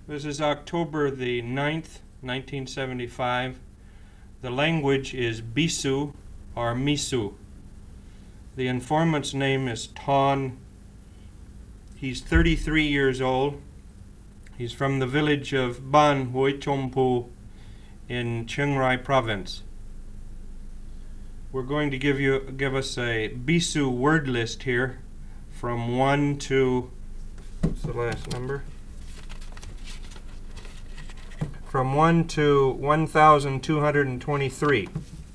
This is October the 9th, 1975. The language is Bisu or Misu. The informant's name is Ton. He's 33 years old. He's from the village of Ban Hoi Chompu in Chiang Rai province. We're going to give us a Bisu word list here from 1 to, what's the last number? From 1 to 1,223.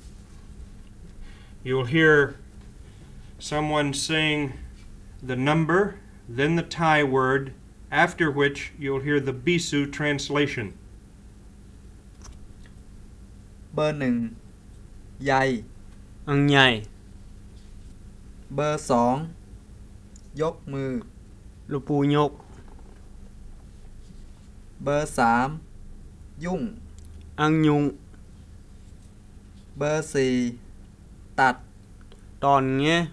You'll hear someone saying the number, then the Thai word, after which you'll hear the Bisu translation. เบอร์หนึ่งใหญ่อังใหญ่เบอร์สองยกมือลูกปูยกเบอร์สามยุ่งอังยุงเบอร์สี่ตัดตอนเงี้ย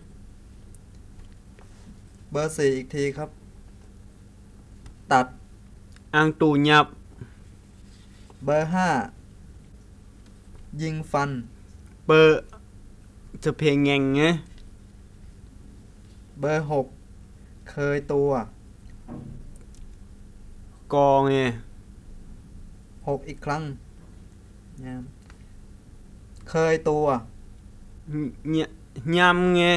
เบอร์สี่อีกทีครับ ตัดอังตูยับเบอร์ห้ายิงฟันเปิดจะเพลงแงงเงี้ยเบอร์หกเคยตัวกอเงี้ยหกอีกครั้งเคยตัวเนี่ยยำเงี้ย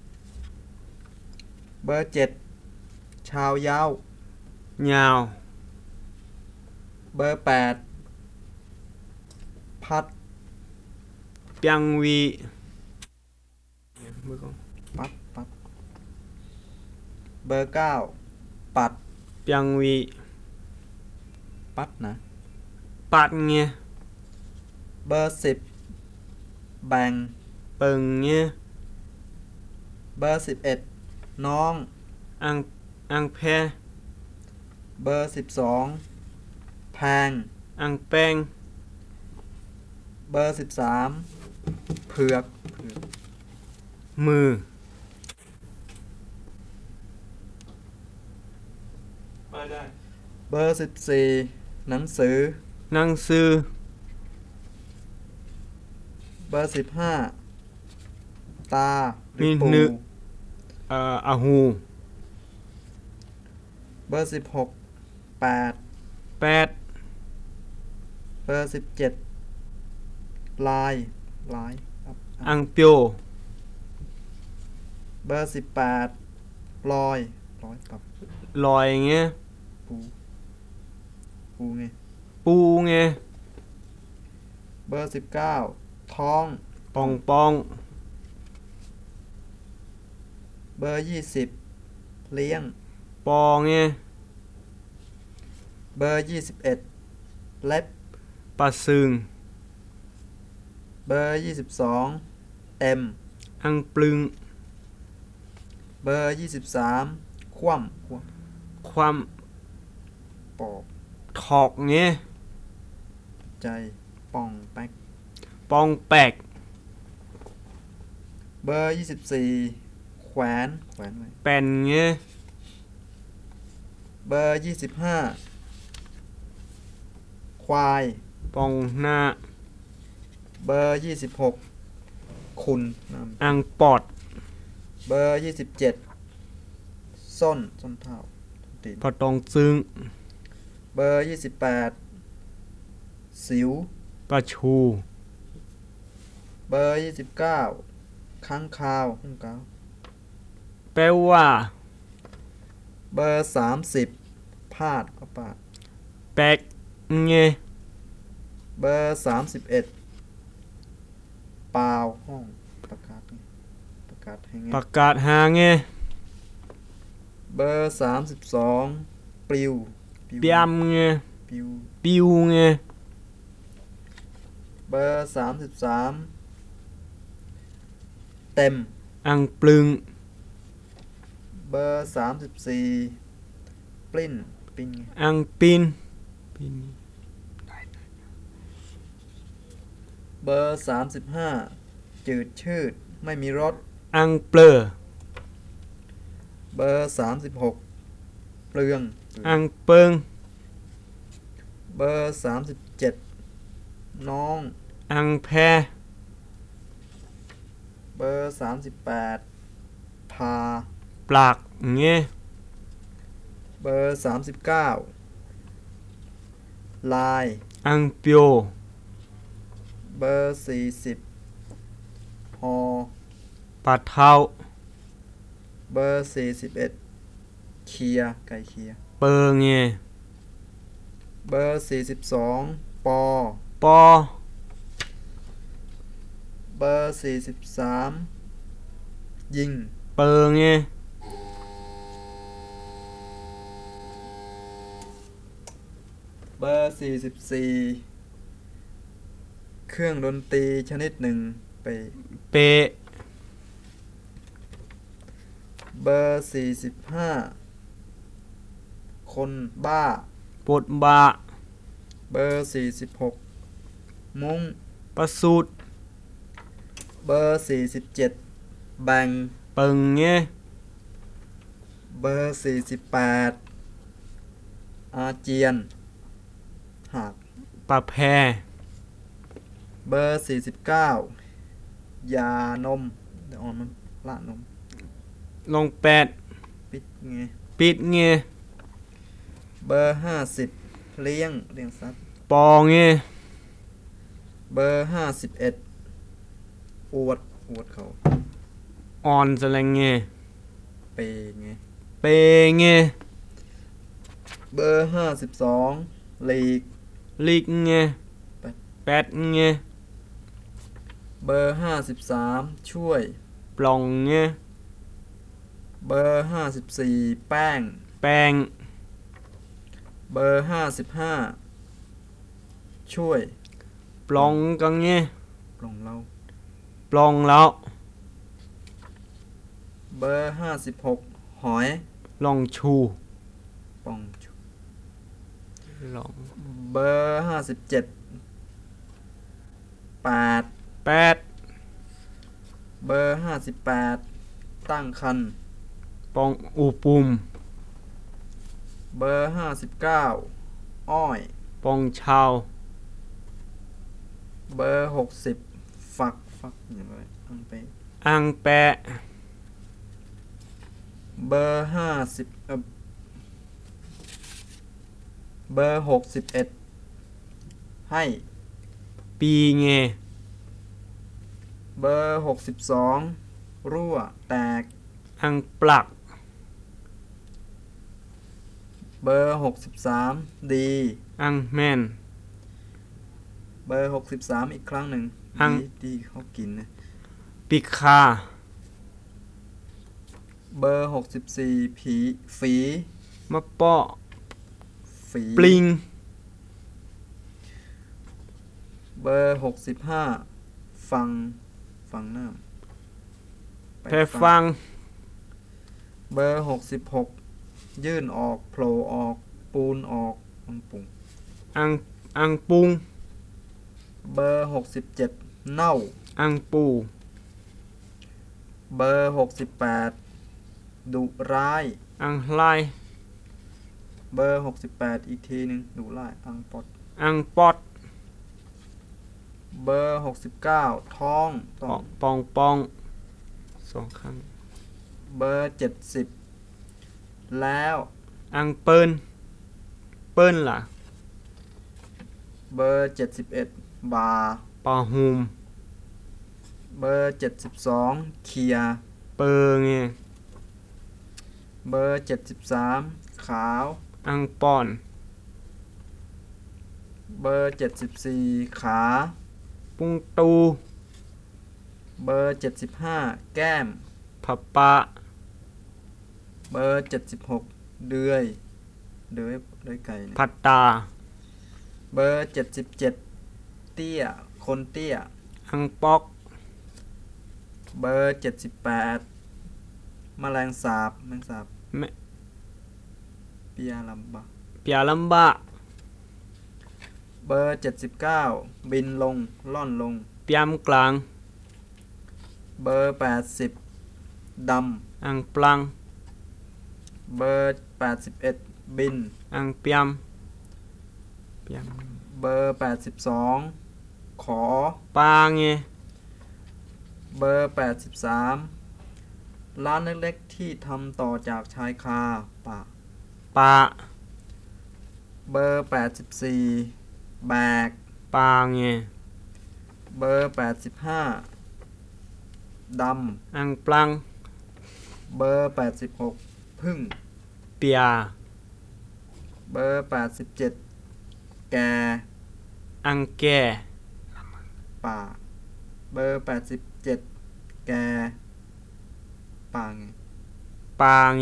เบอร์เจ็ดชาวยาวยาวเบอร์แปดพัดเปียงวีปัดเบอร์เก้าปัดเปียงวีปัดนะปัดเงี้ยเบอร์สิบแบ่งเปิงเงี้ยเบอร์11น้องอังแพเบอร์12แพงอังแป้งเบอร์13เผือกมือเบอร์14หนังสือหนังสือเบอร์15ตาหรือมีปูนึกอาหูเบอร์16 8 แปดเบอร์17ลายครับอังเปียวเบอร์18ลอยครับลอยเงี้ยปูไงปูเงี้ยเบอร์19ท้องปองปองเบอร์20เลี้ยงปองเงี้ยเบอร์21เล็บปลาซึงเบอร์22เต็มอังปลึงเบอร์23คว่ำความปอบถอกเงี้ยใจป่องแป๊กปองแปกเบอร์24แขวนไว้แป่นเงี้ยเบอร์25ควายปองหน้าเบอร์26คุณนอังปอดำเบอร์27ส้นเท้าตีนปอตองซึ้งเบอร์28สิวปลาชูเบอร์29ค้างคาวหุ้งกาวแปลว่าเบอร์30พาดก็ปาดแปกเงี้ยเบอร์31เปล่าห้องประกาศให้ไงประกาศหาเงี้ยเบอร์32ปลิวเปียมเงี้ยปลิวปิวเงี้ยเบอร์33เต็มอังปลึงเบอร์34ปลิ้นปิ้นไงอังปินเบอร์35จืดชืดไม่มีรสอังเปลอเบอร์36เปลืองอังเปิงเบอร์37น้องอังแพเบอร์38พาปลากเงเบอร์39ลายอังเปียวเบอร์40ฮอปลาเท้าเบอร์41เคลียร์ไก่เคลียร์เปิงเงเบอร์42ปอปอเบอร์43ยิงเปิงเงเบอร์44เครื่องดนตรีชนิดหนึ่งไปเปะเบอร์45คนบ้าปดบะเบอร์46มุ้งประสูดเบอร์47แบ่งเปิงเงเบอร์48อาเจียนหักปลาแพเบอร์49ยานมเดี๋ยวอ่อนมันละนมลงแปดปิดไงปิดเงเบอร์50เลี้ยงสัตว์ปอเงเบอร์51อวดเขาอ่อนสะแลงเงเปไงเปเงเบอร์52ลีกลิกเงแปดแปดเงเบอร์53ช่วยปล่องเงเบอร์54แป้งแป้งเบอร์55ช่วยปล่องกังเงปลงเราปล่องแล้วเบอร์56หอยลองชูปองชุลองเบอร์578 แปดเบอร์58ตั้งคันปองอูปุ่มเบอร์59อ้อยปองชาวเบอร์60ฝักอย่างไรอังไปอังแปะเบอร์50เบอร์61ให้ปีเงเบอร์62รั่วแตกอังปลักเบอร์63ดีอังแม่นเบอร์63อีกครั้งหนึ่งอังดีเขากินนะปิคาเบอร์64ผีฝีมะเปาะฝีปลิงเบอร์65ฟังน้ำไปแพฟังเบอร์66ยื่นออกโผล่ออกปูนออกปังปุ่งอังปุงเบอร์67เน่าอังปูเบอร์68ดุร้ายอังไลายเบอร์68อีกทีหนึ่งดุร้ายอังปอดอังปอดเบอร์69ท้องต้องปองปองสองครั้งเบอร์70แล้วอังเปิ้นเปิ้นล่ะเบอร์71บาปอหูมเบอร์72เคลียร์เปิงเงเบอร์73ขาวอังป่อนเบอร์74ขาปุงตูเบอร์75แก้มผับปะเบอร์76เดือยไก่เนี่ยผัดตาเบอร์77เตี้ยคนเตี้ยอังปอกเบอร์78แมลงสาบแมลงสาบแม่เปียลำบะเปียลำบะเบอร์79บินลงล่อนลงเปียมกลางเบอร์80ดอังปลังำเบอร์81บินอังเปียมปยังเบอร์82ขอปาเงเบอร์83ร้านเล็กๆที่ทำต่อจากชายคาป่าปาเบอร์84แบกปาเงเบอร์85ดอังปลังำเบอร์86พึ่งเปียเบอร์87แกอังแกป่า เบอร์87แกป่าไงปาเง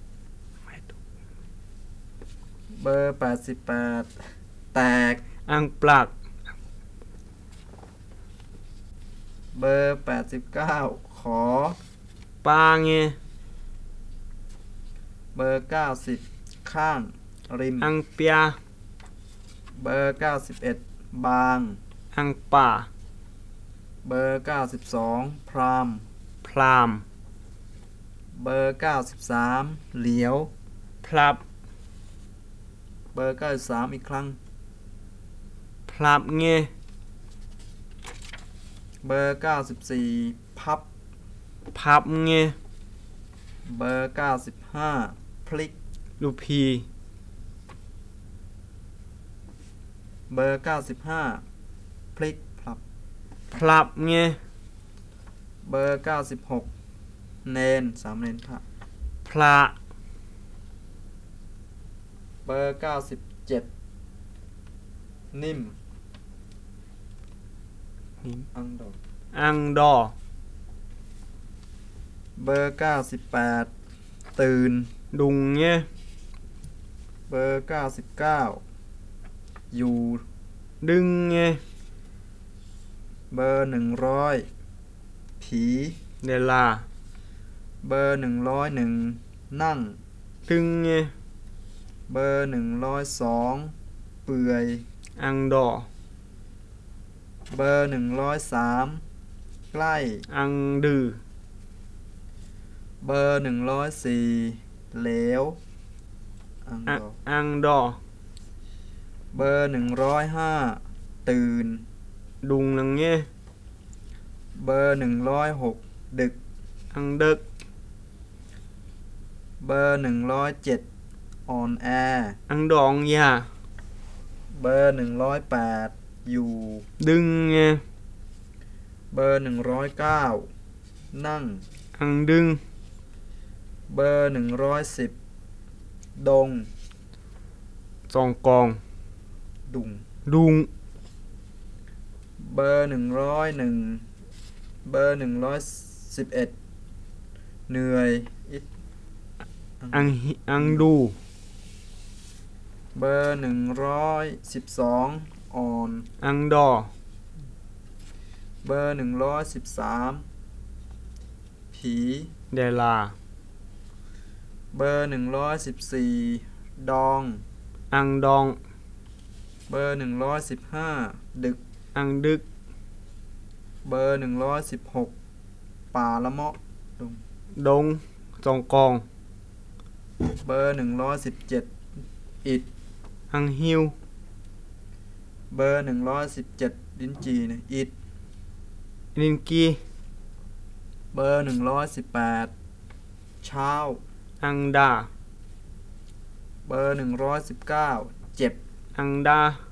เบอร์88แตกอังปลักเบอร์89ขอปาเงเบอร์90ข้างริมอังเปียเบอร์91บางอังป่าเบอร์92พรามพรามเบอร์93เหลียวพลับเบอร์93อีกครั้งพลับเงเบอร์94พับพับเงเบอร์95พลิกลูพีเบอร์95พลิกพลับพลับเงเบอร์96เนน3เนนพระพระเบอร์97นิ่มนิ่มอังดอกอังดอเบอร์98ตื่นดุงเงเบอร์99อยู่ดึงเงเบอร์100ผีเดลาเบอร์101นั่งดึงเงเบอร์102เปื่อยอังดอเบอร์103ใกล้อังดือเบอร์104เหลวอังอะดอกอังดอเบอร์105ตื่นดุงนังเงเบอร์106ดึกอังเด็กเบอร์107อ่อนแออังดองยาเบอร์108อยู่ดึงเงเบอร์109นั่งอังดึงเบอร์110ดงสองกองดุงดุงเบอร์101เบอร์111เหนื่อยอิดอังดูเบอร์112อ่อนอังดอเบอร์113ผีเดลาเบอร์114ดองอังดองเบอร์115ดึกอังดึกเบอร์116ป่าละเมาะดุงดงสองกองเบอร์117อิดอังฮิวเบอร์117ลิ้นจีเนี่ยอิดลินกีเบอร์118เช้าอังดาเบอร์119เจ็บอังดา